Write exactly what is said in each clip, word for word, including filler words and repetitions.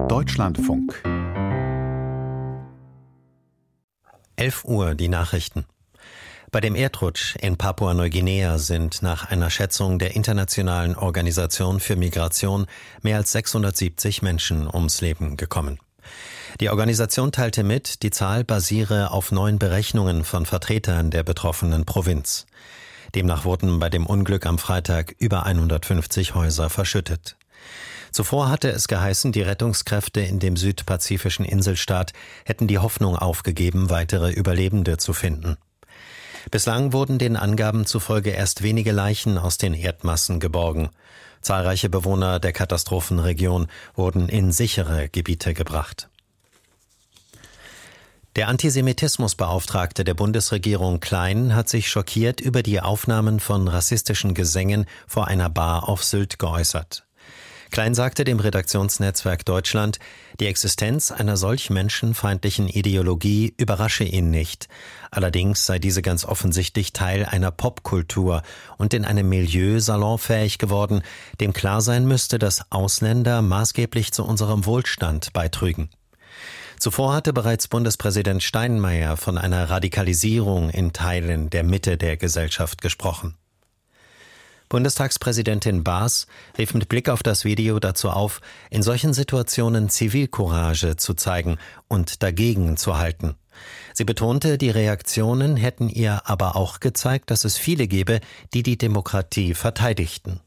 Deutschlandfunk. elf Uhr, die Nachrichten. Bei dem Erdrutsch in Papua-Neuguinea sind nach einer Schätzung der Internationalen Organisation für Migration mehr als sechshundertsiebzig Menschen ums Leben gekommen. Die Organisation teilte mit, die Zahl basiere auf neuen Berechnungen von Vertretern der betroffenen Provinz. Demnach wurden bei dem Unglück am Freitag über hundertfünfzig Häuser verschüttet. Zuvor hatte es geheißen, die Rettungskräfte in dem südpazifischen Inselstaat hätten die Hoffnung aufgegeben, weitere Überlebende zu finden. Bislang wurden den Angaben zufolge erst wenige Leichen aus den Erdmassen geborgen. Zahlreiche Bewohner der Katastrophenregion wurden in sichere Gebiete gebracht. Der Antisemitismusbeauftragte der Bundesregierung Klein hat sich schockiert über die Aufnahmen von rassistischen Gesängen vor einer Bar auf Sylt geäußert. Klein sagte dem Redaktionsnetzwerk Deutschland, die Existenz einer solch menschenfeindlichen Ideologie überrasche ihn nicht. Allerdings sei diese ganz offensichtlich Teil einer Popkultur und in einem Milieu salonfähig geworden, dem klar sein müsste, dass Ausländer maßgeblich zu unserem Wohlstand beitrügen. Zuvor hatte bereits Bundespräsident Steinmeier von einer Radikalisierung in Teilen der Mitte der Gesellschaft gesprochen. Bundestagspräsidentin Baas rief mit Blick auf das Video dazu auf, in solchen Situationen Zivilcourage zu zeigen und dagegen zu halten. Sie betonte, die Reaktionen hätten ihr aber auch gezeigt, dass es viele gebe, die die Demokratie verteidigten.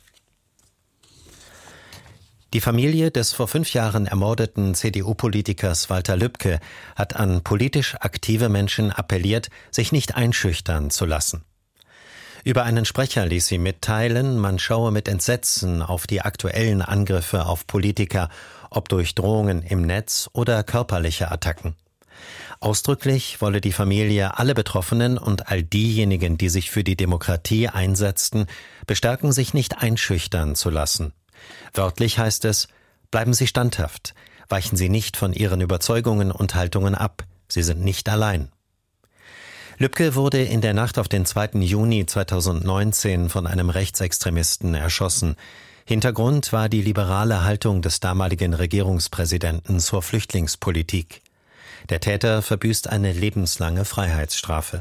Die Familie des vor fünf Jahren ermordeten C D U-Politikers Walter Lübcke hat an politisch aktive Menschen appelliert, sich nicht einschüchtern zu lassen. Über einen Sprecher ließ sie mitteilen, man schaue mit Entsetzen auf die aktuellen Angriffe auf Politiker, ob durch Drohungen im Netz oder körperliche Attacken. Ausdrücklich wolle die Familie alle Betroffenen und all diejenigen, die sich für die Demokratie einsetzten, bestärken, sich nicht einschüchtern zu lassen. Wörtlich heißt es, bleiben Sie standhaft, weichen Sie nicht von Ihren Überzeugungen und Haltungen ab, Sie sind nicht allein. Lübcke wurde in der Nacht auf den zweiten Juni zweitausendneunzehn von einem Rechtsextremisten erschossen. Hintergrund war die liberale Haltung des damaligen Regierungspräsidenten zur Flüchtlingspolitik. Der Täter verbüßt eine lebenslange Freiheitsstrafe.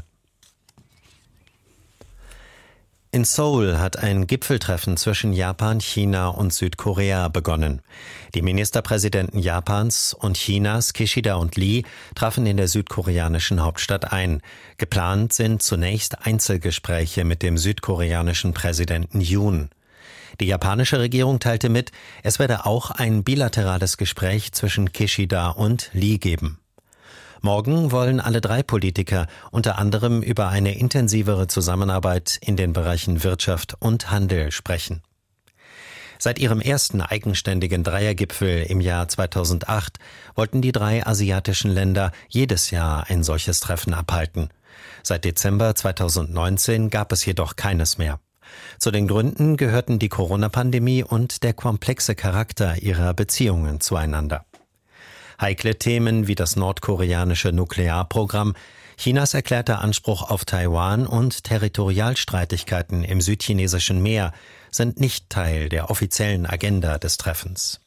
In Seoul hat ein Gipfeltreffen zwischen Japan, China und Südkorea begonnen. Die Ministerpräsidenten Japans und Chinas, Kishida und Lee, trafen in der südkoreanischen Hauptstadt ein. Geplant sind zunächst Einzelgespräche mit dem südkoreanischen Präsidenten Yoon. Die japanische Regierung teilte mit, es werde auch ein bilaterales Gespräch zwischen Kishida und Lee geben. Morgen wollen alle drei Politiker unter anderem über eine intensivere Zusammenarbeit in den Bereichen Wirtschaft und Handel sprechen. Seit ihrem ersten eigenständigen Dreiergipfel im Jahr zweitausendacht wollten die drei asiatischen Länder jedes Jahr ein solches Treffen abhalten. Seit Dezember zweitausendneunzehn gab es jedoch keines mehr. Zu den Gründen gehörten die Corona-Pandemie und der komplexe Charakter ihrer Beziehungen zueinander. Heikle Themen wie das nordkoreanische Nuklearprogramm, Chinas erklärter Anspruch auf Taiwan und Territorialstreitigkeiten im südchinesischen Meer sind nicht Teil der offiziellen Agenda des Treffens.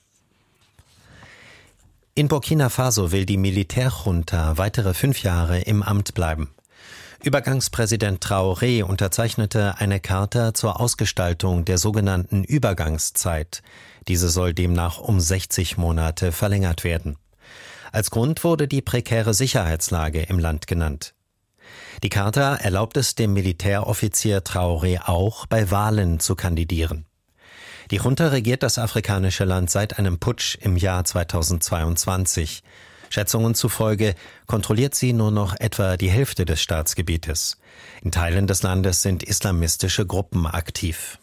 In Burkina Faso will die Militärjunta weitere fünf Jahre im Amt bleiben. Übergangspräsident Traoré unterzeichnete eine Charta zur Ausgestaltung der sogenannten Übergangszeit. Diese soll demnach um sechzig Monate verlängert werden. Als Grund wurde die prekäre Sicherheitslage im Land genannt. Die Charta erlaubt es dem Militäroffizier Traoré auch, bei Wahlen zu kandidieren. Die Junta regiert das afrikanische Land seit einem Putsch im Jahr zweitausendzweiundzwanzig. Schätzungen zufolge kontrolliert sie nur noch etwa die Hälfte des Staatsgebietes. In Teilen des Landes sind islamistische Gruppen aktiv.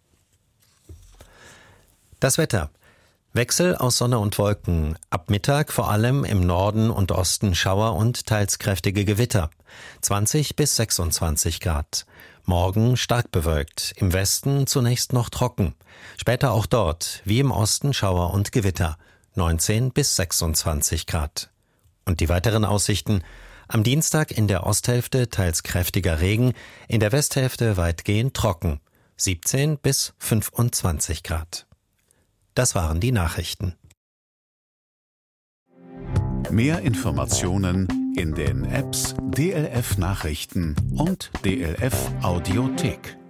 Das Wetter. Wechsel aus Sonne und Wolken. Ab Mittag vor allem im Norden und Osten Schauer und teils kräftige Gewitter. zwanzig bis sechsundzwanzig Grad. Morgen stark bewölkt. Im Westen zunächst noch trocken. Später auch dort, wie im Osten, Schauer und Gewitter. neunzehn bis sechsundzwanzig Grad. Und die weiteren Aussichten: am Dienstag in der Osthälfte teils kräftiger Regen, in der Westhälfte weitgehend trocken, siebzehn bis fünfundzwanzig Grad. Das waren die Nachrichten. Mehr Informationen in den Apps D L F Nachrichten und D L F Audiothek.